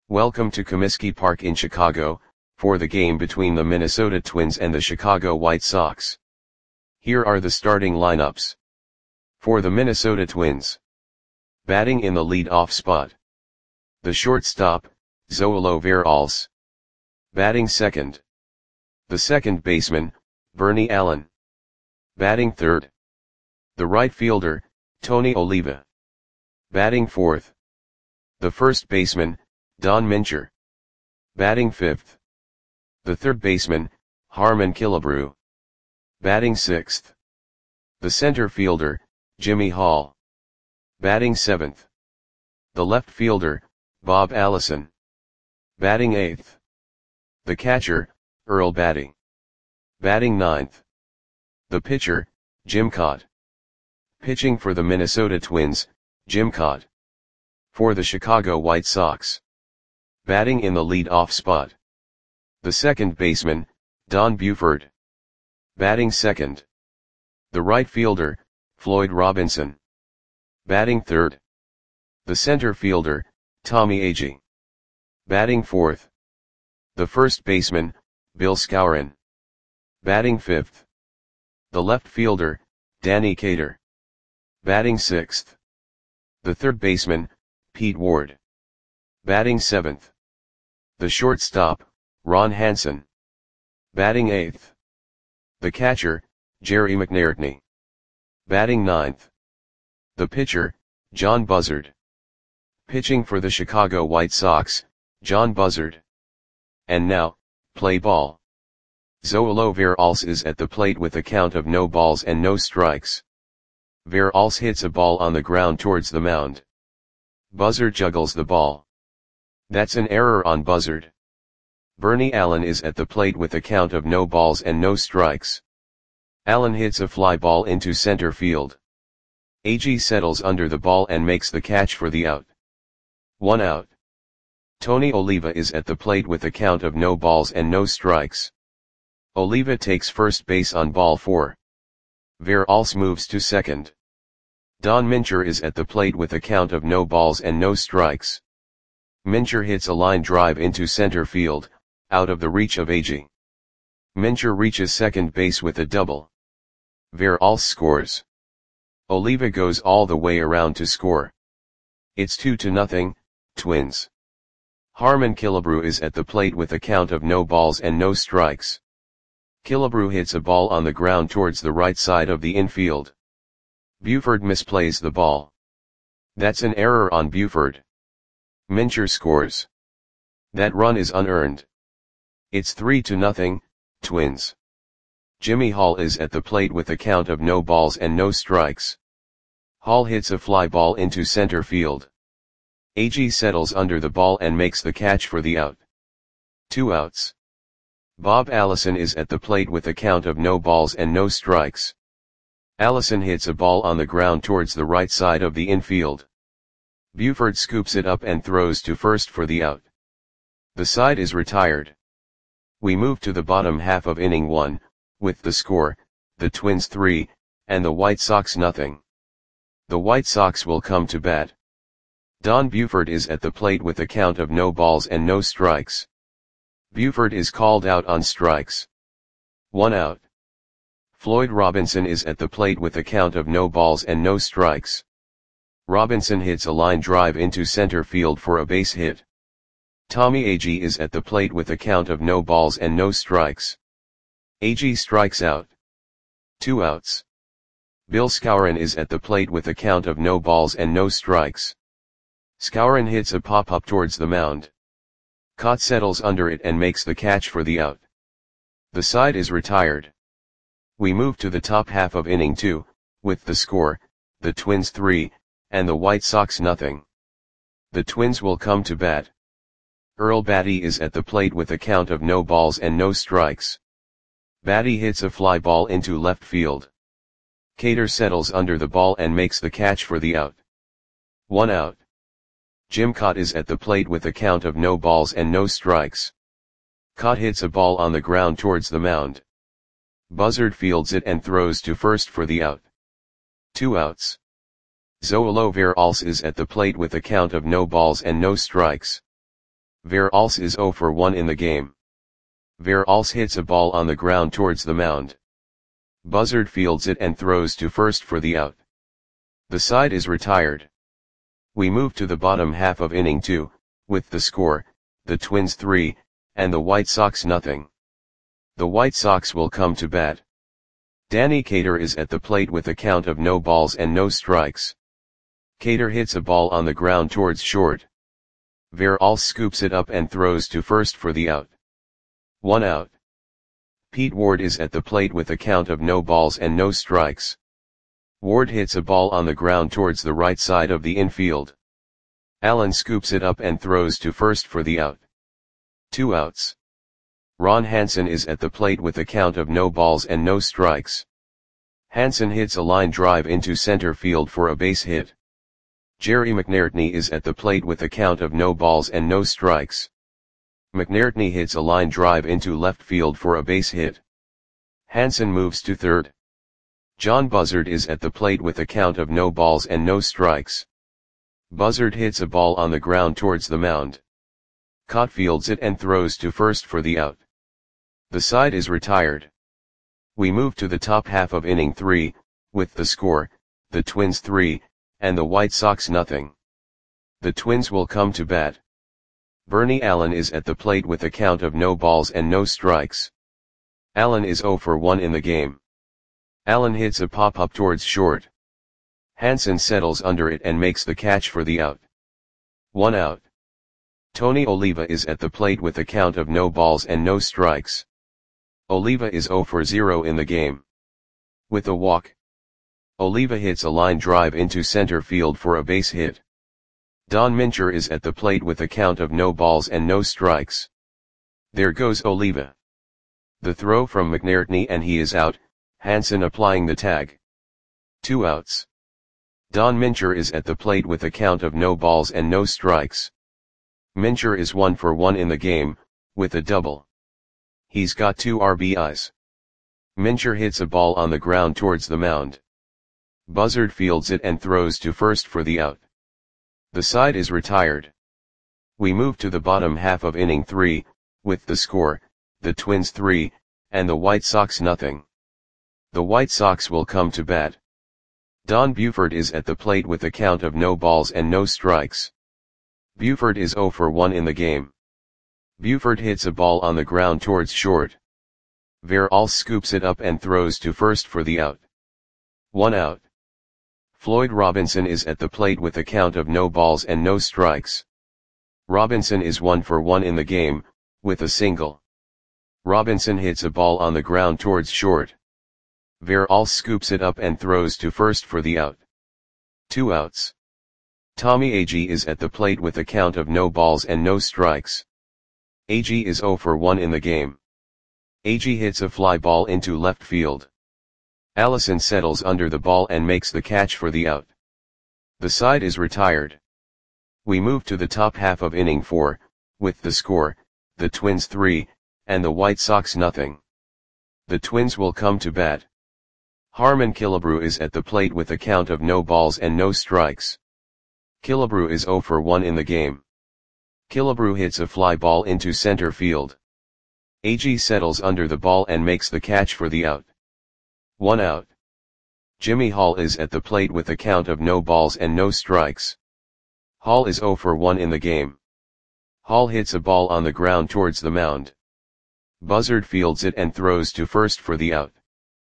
Welcome to Comiskey Park in Chicago, for the game between the Minnesota Twins and the Chicago White Sox. Here are the starting lineups. For the Minnesota Twins. Batting in the lead-off spot. The shortstop, Zoilo Veralce. Batting second. The second baseman, Bernie Allen. Batting third. The right fielder, Tony Oliva. Batting fourth. The first baseman, Don Mincher. Batting fifth. The third baseman, Harmon Killebrew. Batting sixth. The center fielder, Jimmy Hall. Batting seventh. The left fielder, Bob Allison. Batting eighth. The catcher, Earl Battey. Batting ninth. The pitcher, Jim Kaat. Pitching for the Minnesota Twins, Jim Kaat. For the Chicago White Sox. Batting in the lead-off spot. The second baseman, Don Buford. Batting second. The right fielder, Floyd Robinson. Batting third. The center fielder, Tommy Agee. Batting fourth. The first baseman, Bill Skowron. Batting fifth. The left fielder, Danny Cater. Batting sixth. The third baseman, Pete Ward. Batting seventh. The shortstop, Ron Hansen. Batting eighth. The catcher, Jerry McNairtney. Batting ninth. The pitcher, John Buzzard. Pitching for the Chicago White Sox, John Buzzard. And now, play ball. Zoilo Veralce is at the plate with a count of no balls and no strikes. Veralce hits a ball on the ground towards the mound. Buzzard juggles the ball. That's an error on Buzzard. Bernie Allen is at the plate with a count of no balls and no strikes. Allen hits a fly ball into center field. Agee settles under the ball and makes the catch for the out. 1 out. Tony Oliva is at the plate with a count of no balls and no strikes. Oliva takes first base on ball 4. Veralce moves to second. Don Mincher is at the plate with a count of no balls and no strikes. Mincher hits a line drive into center field, out of the reach of Agee. Mincher reaches second base with a double. Veralce scores. Oliva goes all the way around to score. It's 2-0, Twins. Harmon Killebrew is at the plate with a count of no balls and no strikes. Killebrew hits a ball on the ground towards the right side of the infield. Buford misplays the ball. That's an error on Buford. Mincher scores. That run is unearned. It's 3-0, Twins. Jimmy Hall is at the plate with a count of no balls and no strikes. Hall hits a fly ball into center field. Agee settles under the ball and makes the catch for the out. 2 outs. Bob Allison is at the plate with a count of no balls and no strikes. Allison hits a ball on the ground towards the right side of the infield. Buford scoops it up and throws to first for the out. The side is retired. We move to the bottom half of inning 1, with the score, the Twins 3, and the White Sox nothing. The White Sox will come to bat. Don Buford is at the plate with a count of no balls and no strikes. Buford is called out on strikes. 1 out. Floyd Robinson is at the plate with a count of no balls and no strikes. Robinson hits a line drive into center field for a base hit. Tommy Agee is at the plate with a count of no balls and no strikes. Agee strikes out. 2 outs. Bill Skowron is at the plate with a count of no balls and no strikes. Skowron hits a pop-up towards the mound. Kaat settles under it and makes the catch for the out. The side is retired. We move to the top half of inning 2, with the score, the Twins 3, and the White Sox nothing. The Twins will come to bat. Earl Battey is at the plate with a count of no balls and no strikes. Battey hits a fly ball into left field. Cater settles under the ball and makes the catch for the out. 1 out. Jim Kaat is at the plate with a count of no balls and no strikes. Kaat hits a ball on the ground towards the mound. Buzzard fields it and throws to first for the out. 2 outs. Zoilo Veralce is at the plate with a count of no balls and no strikes. Verals is 0 for 1 in the game. Verals hits a ball on the ground towards the mound. Buzzard fields it and throws to first for the out. The side is retired. We move to the bottom half of inning 2, with the score, the Twins 3, and the White Sox nothing. The White Sox will come to bat. Danny Cater is at the plate with a count of no balls and no strikes. Cater hits a ball on the ground towards short. Verals scoops it up and throws to first for the out. 1 out. Pete Ward is at the plate with a count of no balls and no strikes. Ward hits a ball on the ground towards the right side of the infield. Allen scoops it up and throws to first for the out. 2 outs. Ron Hansen is at the plate with a count of no balls and no strikes. Hansen hits a line drive into center field for a base hit. Jerry McNairtney is at the plate with a count of no balls and no strikes. McNairtney hits a line drive into left field for a base hit. Hansen moves to third. John Buzzard is at the plate with a count of no balls and no strikes. Buzzard hits a ball on the ground towards the mound. Cott fields it and throws to first for the out. The side is retired. We move to the top half of inning 3, with the score, the Twins 3, and the White Sox nothing. The Twins will come to bat. Bernie Allen is at the plate with a count of no balls and no strikes. Allen is 0 for 1 in the game. Allen hits a pop-up towards short. Hansen settles under it and makes the catch for the out. 1 out. Tony Oliva is at the plate with a count of no balls and no strikes. Oliva is 0 for 0 in the game. With a walk. Oliva hits a line drive into center field for a base hit. Don Mincher is at the plate with a count of no balls and no strikes. There goes Oliva. The throw from McNairtney and he is out, Hansen applying the tag. 2 outs. Don Mincher is at the plate with a count of no balls and no strikes. Mincher is 1 for 1 in the game, with a double. He's got 2 RBIs. Mincher hits a ball on the ground towards the mound. Buzzard fields it and throws to first for the out. The side is retired. We move to the bottom half of inning 3, with the score, the Twins 3, and the White Sox nothing. The White Sox will come to bat. Don Buford is at the plate with a count of no balls and no strikes. Buford is 0 for 1 in the game. Buford hits a ball on the ground towards short. Verals scoops it up and throws to first for the out. 1 out. Floyd Robinson is at the plate with a count of no balls and no strikes. Robinson is 1 for 1 in the game, with a single. Robinson hits a ball on the ground towards short. Verals scoops it up and throws to first for the out. 2 outs. Tommy Agee is at the plate with a count of no balls and no strikes. Agee is 0 for 1 in the game. Agee hits a fly ball into left field. Allison settles under the ball and makes the catch for the out. The side is retired. We move to the top half of inning 4, with the score, the Twins 3, and the White Sox nothing. The Twins will come to bat. Harmon Killebrew is at the plate with a count of no balls and no strikes. Killebrew is 0 for 1 in the game. Killebrew hits a fly ball into center field. Agee settles under the ball and makes the catch for the out. 1 out. Jimmy Hall is at the plate with a count of no balls and no strikes. Hall is 0 for 1 in the game. Hall hits a ball on the ground towards the mound. Buzzard fields it and throws to first for the out.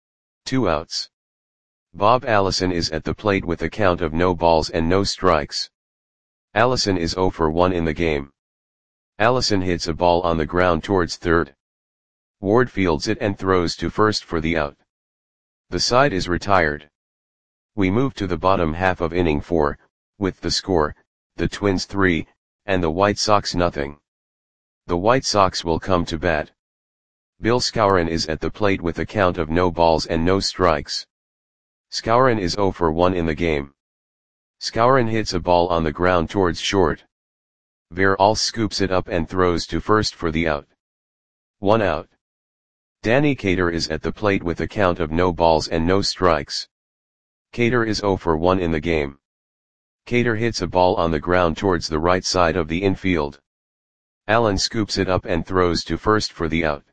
2 outs. Bob Allison is at the plate with a count of no balls and no strikes. Allison is 0 for 1 in the game. Allison hits a ball on the ground towards third. Ward fields it and throws to first for the out. The side is retired. We move to the bottom half of inning 4, with the score, the Twins 3, and the White Sox nothing. The White Sox will come to bat. Bill Skowron is at the plate with a count of no balls and no strikes. Skowron is 0 for 1 in the game. Skowron hits a ball on the ground towards short. Verals scoops it up and throws to first for the out. 1 out. Danny Cater is at the plate with a count of no balls and no strikes. Cater is 0 for 1 in the game. Cater hits a ball on the ground towards the right side of the infield. Allen scoops it up and throws to first for the out.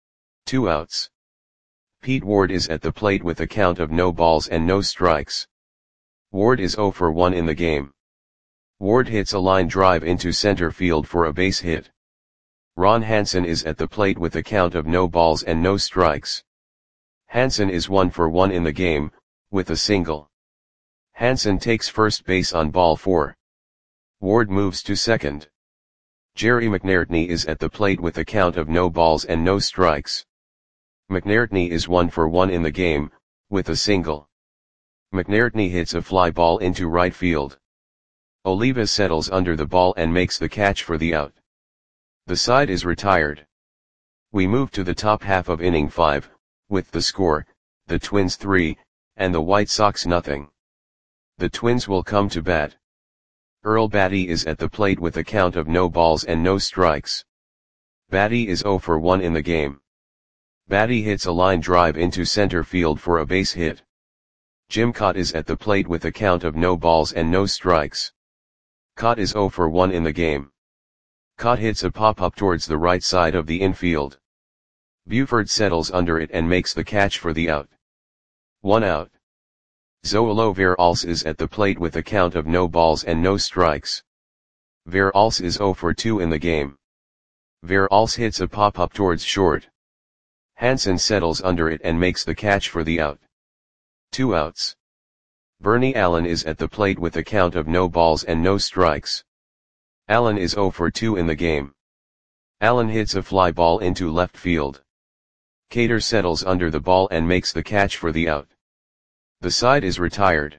2 outs. Pete Ward is at the plate with a count of no balls and no strikes. Ward is 0 for 1 in the game. Ward hits a line drive into center field for a base hit. Ron Hansen is at the plate with a count of no balls and no strikes. Hansen is 1 for 1 in the game, with a single. Hansen takes first base on ball 4. Ward moves to second. Jerry McNairtney is at the plate with a count of no balls and no strikes. McNairtney is 1 for 1 in the game, with a single. McNairtney hits a fly ball into right field. Oliva settles under the ball and makes the catch for the out. The side is retired. We move to the top half of inning 5, with the score, the Twins 3, and the White Sox nothing. The Twins will come to bat. Earl Batty is at the plate with a count of no balls and no strikes. Batty is 0 for 1 in the game. Batty hits a line drive into center field for a base hit. Jim Kaat is at the plate with a count of no balls and no strikes. Kaat is 0 for 1 in the game. Kaat hits a pop-up towards the right side of the infield. Buford settles under it and makes the catch for the out. 1 out. Zoilo Veralles is at the plate with a count of no balls and no strikes. Veralles is 0 for 2 in the game. Veralles hits a pop-up towards short. Hansen settles under it and makes the catch for the out. 2 outs. Bernie Allen is at the plate with a count of no balls and no strikes. Allen is 0 for 2 in the game. Allen hits a fly ball into left field. Cater settles under the ball and makes the catch for the out. The side is retired.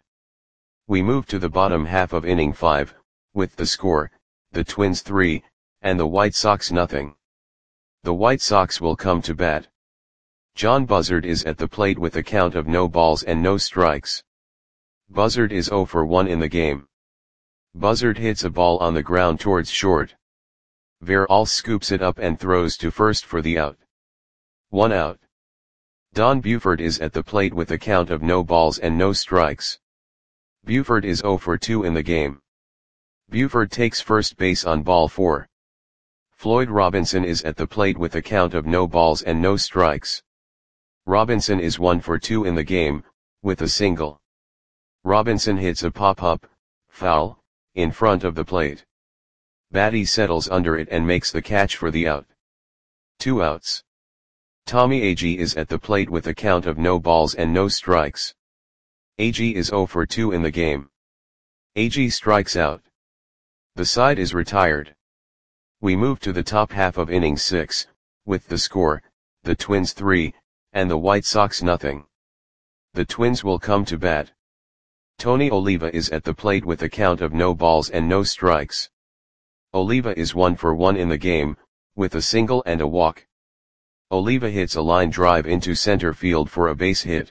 We move to the bottom half of inning 5, with the score, the Twins 3, and the White Sox nothing. The White Sox will come to bat. John Buzzard is at the plate with a count of no balls and no strikes. Buzzard is 0 for 1 in the game. Buzzard hits a ball on the ground towards short. Veralles scoops it up and throws to first for the out. 1 out. Don Buford is at the plate with a count of no balls and no strikes. Buford is 0 for 2 in the game. Buford takes first base on ball 4. Floyd Robinson is at the plate with a count of no balls and no strikes. Robinson is 1 for 2 in the game, with a single. Robinson hits a pop-up, foul, in front of the plate. Batty settles under it and makes the catch for the out. 2 outs. Tommy Agee is at the plate with a count of no balls and no strikes. Agee is 0 for 2 in the game. Agee strikes out. The side is retired. We move to the top half of inning 6, with the score, the Twins 3, and the White Sox nothing. The Twins will come to bat. Tony Oliva is at the plate with a count of no balls and no strikes. Oliva is 1 for 1 in the game, with a single and a walk. Oliva hits a line drive into center field for a base hit.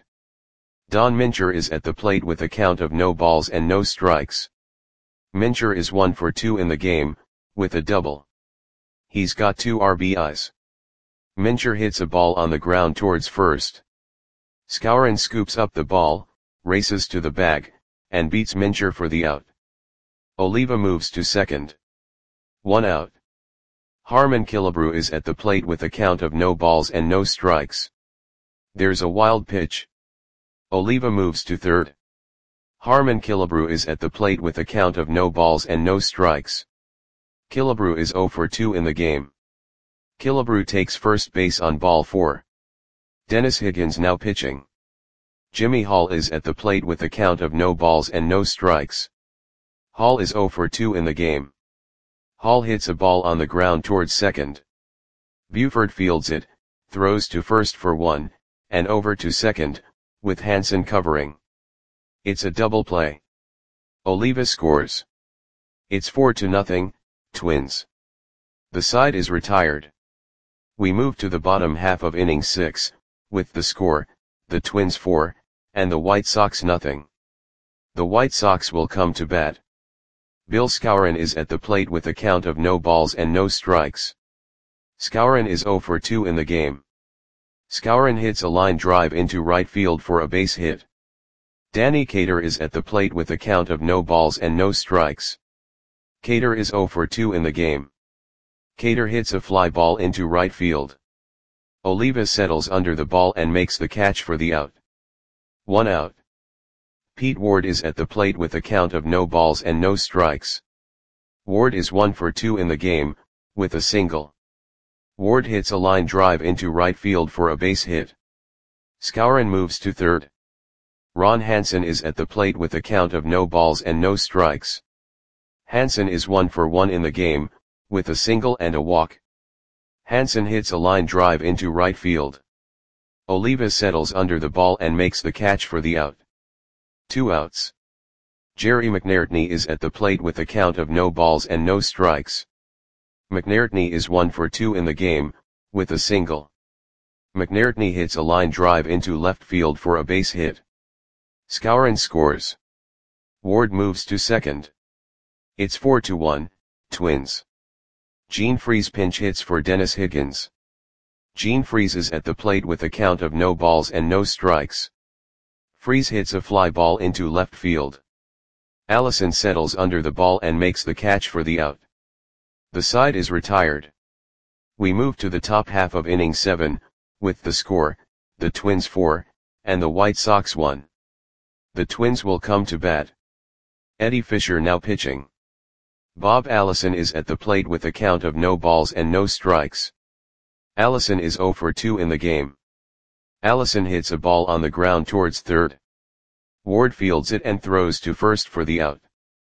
Don Mincher is at the plate with a count of no balls and no strikes. Mincher is 1 for 2 in the game, with a double. He's got 2 RBIs. Mincher hits a ball on the ground towards first. Skowron scoops up the ball, races to the bag, and beats Mincher for the out. Oliva moves to second. 1 out. Harmon Killebrew is at the plate with a count of no balls and no strikes. There's a wild pitch. Oliva moves to third. Harmon Killebrew is at the plate with a count of no balls and no strikes. Killebrew is 0 for 2 in the game. Killebrew takes first base on ball 4. Dennis Higgins now pitching. Jimmy Hall is at the plate with a count of no balls and no strikes. Hall is 0 for 2 in the game. Hall hits a ball on the ground towards second. Buford fields it, throws to first for 1, and over to second, with Hansen covering. It's a double play. Oliva scores. It's 4-0, Twins. The side is retired. We move to the bottom half of inning 6, with the score, the Twins 4, and the White Sox nothing. The White Sox will come to bat. Bill Skowron is at the plate with a count of no balls and no strikes. Skowron is 0 for 2 in the game. Skowron hits a line drive into right field for a base hit. Danny Cater is at the plate with a count of no balls and no strikes. Cater is 0 for 2 in the game. Cater hits a fly ball into right field. Oliva settles under the ball and makes the catch for the out. 1 out. Pete Ward is at the plate with a count of no balls and no strikes. Ward is 1 for 2 in the game, with a single. Ward hits a line drive into right field for a base hit. Skowron moves to third. Ron Hansen is at the plate with a count of no balls and no strikes. Hansen is 1 for 1 in the game, with a single and a walk. Hansen hits a line drive into right field. Oliva settles under the ball and makes the catch for the out. 2 outs. Jerry McNairtney is at the plate with a count of no balls and no strikes. McNairtney is 1 for 2 in the game, with a single. McNairtney hits a line drive into left field for a base hit. Skowron scores. Ward moves to second. It's 4-1, Twins. Gene Freese pinch hits for Dennis Higgins. Gene Freese is at the plate with a count of no balls and no strikes. Freese hits a fly ball into left field. Allison settles under the ball and makes the catch for the out. The side is retired. We move to the top half of inning 7, with the score, the Twins 4, and the White Sox 1. The Twins will come to bat. Eddie Fisher now pitching. Bob Allison is at the plate with a count of no balls and no strikes. Allison is 0 for 2 in the game. Allison hits a ball on the ground towards third. Ward fields it and throws to first for the out.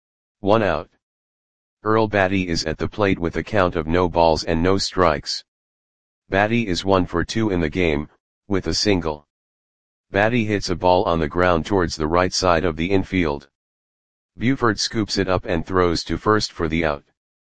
1 out. Earl Batty is at the plate with a count of no balls and no strikes. Batty is 1 for 2 in the game, with a single. Batty hits a ball on the ground towards the right side of the infield. Buford scoops it up and throws to first for the out.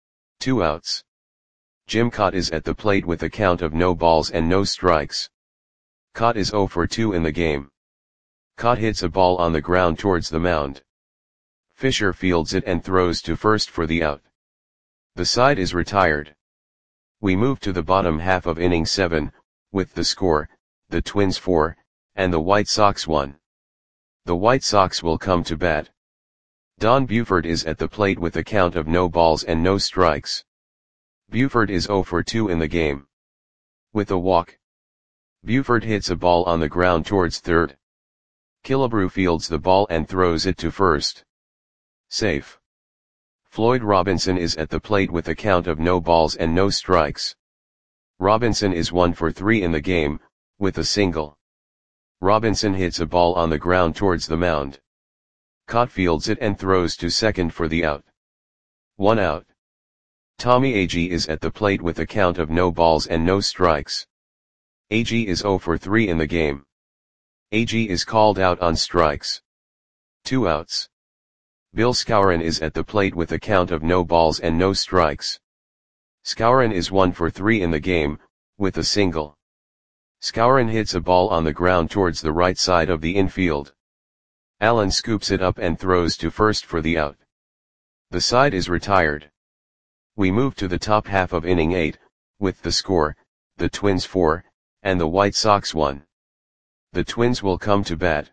2 outs. Jim Kaat is at the plate with a count of no balls and no strikes. Kaat is 0 for 2 in the game. Kaat hits a ball on the ground towards the mound. Fisher fields it and throws to first for the out. The side is retired. We move to the bottom half of inning 7, with the score, the Twins 4, and the White Sox 1. The White Sox will come to bat. Don Buford is at the plate with a count of no balls and no strikes. Buford is 0 for 2 in the game. With a walk. Buford hits a ball on the ground towards third. Killebrew fields the ball and throws it to first. Safe. Floyd Robinson is at the plate with a count of no balls and no strikes. Robinson is 1 for 3 in the game, with a single. Robinson hits a ball on the ground towards the mound. Kaat fields it and throws to second for the out. 1 out. Tommy Agee is at the plate with a count of no balls and no strikes. Agee is 0 for 3 in the game. Agee is called out on strikes. 2 outs. Bill Skowron is at the plate with a count of no balls and no strikes. Skowron is 1 for 3 in the game, with a single. Skowron hits a ball on the ground towards the right side of the infield. Allen scoops it up and throws to first for the out. The side is retired. We move to the top half of inning 8, with the score, the Twins 4, and the White Sox 1. The Twins will come to bat.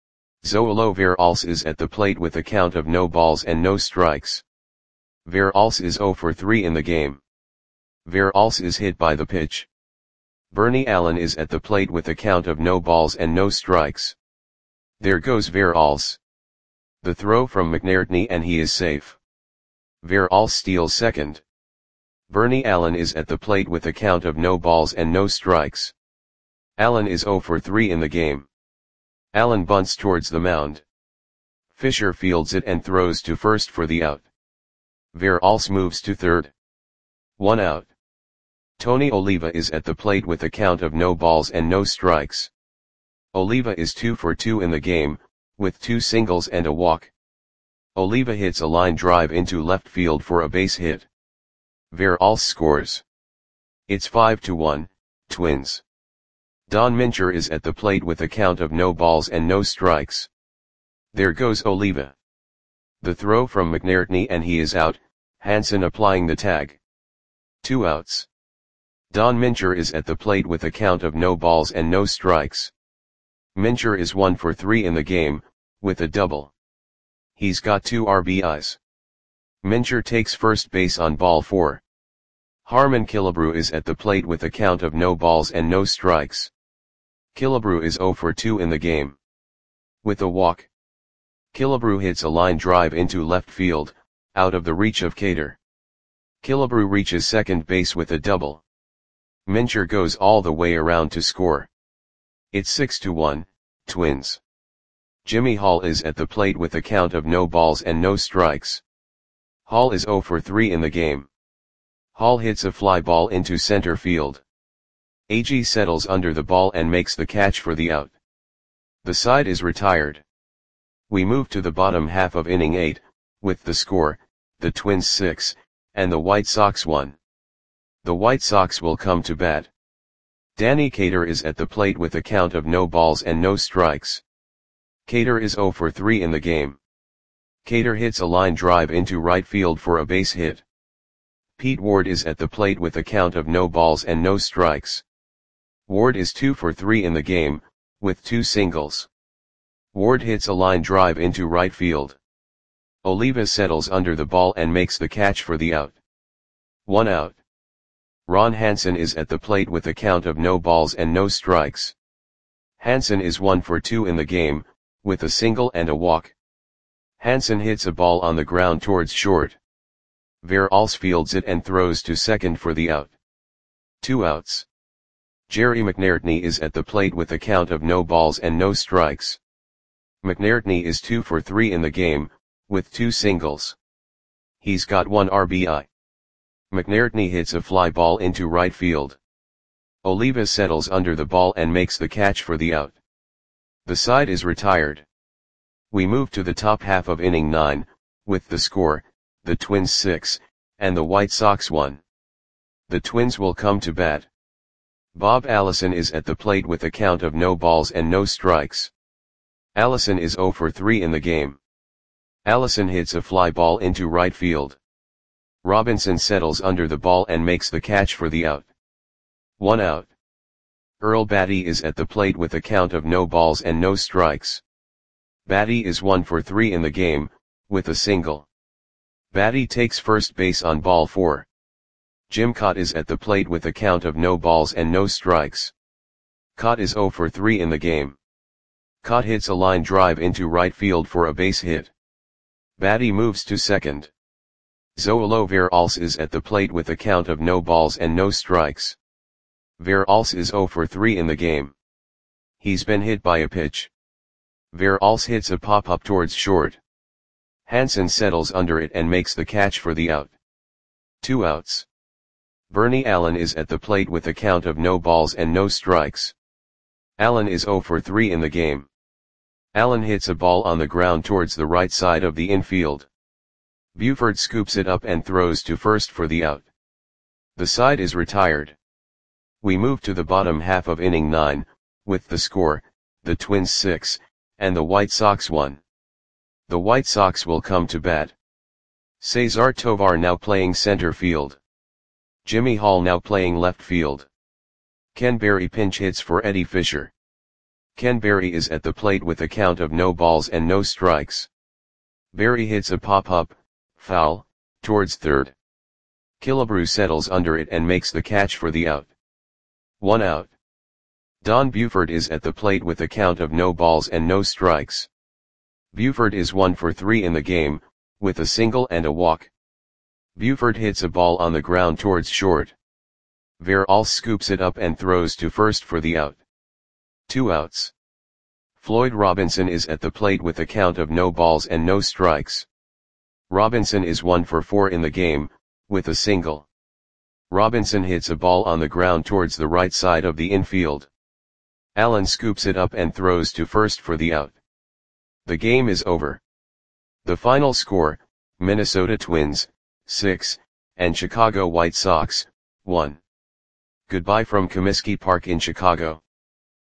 Zoilo Veralce is at the plate with a count of no balls and no strikes. Veralce is 0 for 3 in the game. Veralce is hit by the pitch. Bernie Allen is at the plate with a count of no balls and no strikes. There goes Veralce. The throw from McNairtney and he is safe. Veralce steals second. Bernie Allen is at the plate with a count of no balls and no strikes. Allen is 0 for 3 in the game. Allen bunts towards the mound. Fisher fields it and throws to first for the out. Veralce moves to third. 1 out. Tony Oliva is at the plate with a count of no balls and no strikes. Oliva is 2 for 2 in the game, with 2 singles and a walk. Oliva hits a line drive into left field for a base hit. Veralce scores. It's 5-1, Twins. Don Mincher is at the plate with a count of no balls and no strikes. There goes Oliva. The throw from McNairtney and he is out, Hansen applying the tag. 2 outs. Don Mincher is at the plate with a count of no balls and no strikes. Mincher is 1 for 3 in the game, with a double. He's got 2 RBIs. Mincher takes first base on ball 4. Harmon Killebrew is at the plate with a count of no balls and no strikes. Killebrew is 0 for 2 in the game. With a walk, Killebrew hits a line drive into left field, out of the reach of Cater. Killebrew reaches second base with a double. Mincher goes all the way around to score. It's 6-1, Twins. Jimmy Hall is at the plate with a count of no balls and no strikes. Hall is 0 for 3 in the game. Hall hits a fly ball into center field. Agee settles under the ball and makes the catch for the out. The side is retired. We move to the bottom half of inning 8, with the score, the Twins 6, and the White Sox 1. The White Sox will come to bat. Danny Cater is at the plate with a count of no balls and no strikes. Cater is 0 for 3 in the game. Cater hits a line drive into right field for a base hit. Pete Ward is at the plate with a count of no balls and no strikes. Ward is 2 for 3 in the game, with 2 singles. Ward hits a line drive into right field. Oliva settles under the ball and makes the catch for the out. 1 out. Ron Hansen is at the plate with a count of no balls and no strikes. Hansen is 1 for 2 in the game, with a single and a walk. Hansen hits a ball on the ground towards short. Veralls fields it and throws to second for the out. 2 outs. Jerry McNairtney is at the plate with a count of no balls and no strikes. McNairtney is 2 for 3 in the game, with 2 singles. He's got 1 RBI. McNairtney hits a fly ball into right field. Oliva settles under the ball and makes the catch for the out. The side is retired. We move to the top half of inning 9, with the score, the Twins 6, and the White Sox 1. The Twins will come to bat. Bob Allison is at the plate with a count of no balls and no strikes. Allison is 0 for 3 in the game. Allison hits a fly ball into right field. Robinson settles under the ball and makes the catch for the out. 1 out. Earl Batty is at the plate with a count of no balls and no strikes. Batty is 1 for 3 in the game, with a single. Batty takes first base on ball 4. Jim Kaat is at the plate with a count of no balls and no strikes. Kaat is 0 for 3 in the game. Kaat hits a line drive into right field for a base hit. Batty moves to second. Zoilo Veralls is at the plate with a count of no balls and no strikes. Veralls is 0 for 3 in the game. He's been hit by a pitch. Veralls hits a pop-up towards short. Hansen settles under it and makes the catch for the out. 2 outs. Bernie Allen is at the plate with a count of no balls and no strikes. Allen is 0 for 3 in the game. Allen hits a ball on the ground towards the right side of the infield. Buford scoops it up and throws to first for the out. The side is retired. We move to the bottom half of inning 9, with the score, the Twins 6, and the White Sox 1. The White Sox will come to bat. Cesar Tovar now playing center field. Jimmy Hall now playing left field. Ken Berry pinch hits for Eddie Fisher. Ken Berry is at the plate with a count of no balls and no strikes. Berry hits a pop-up, foul, towards third. Killebrew settles under it and makes the catch for the out. 1 out. Don Buford is at the plate with a count of no balls and no strikes. Buford is 1 for 3 in the game, with a single and a walk. Buford hits a ball on the ground towards short. Veralls scoops it up and throws to first for the out. 2 outs. Floyd Robinson is at the plate with a count of no balls and no strikes. Robinson is 1 for 4 in the game, with a single. Robinson hits a ball on the ground towards the right side of the infield. Allen scoops it up and throws to first for the out. The game is over. The final score, Minnesota Twins, 6, and Chicago White Sox, 1. Goodbye from Comiskey Park in Chicago.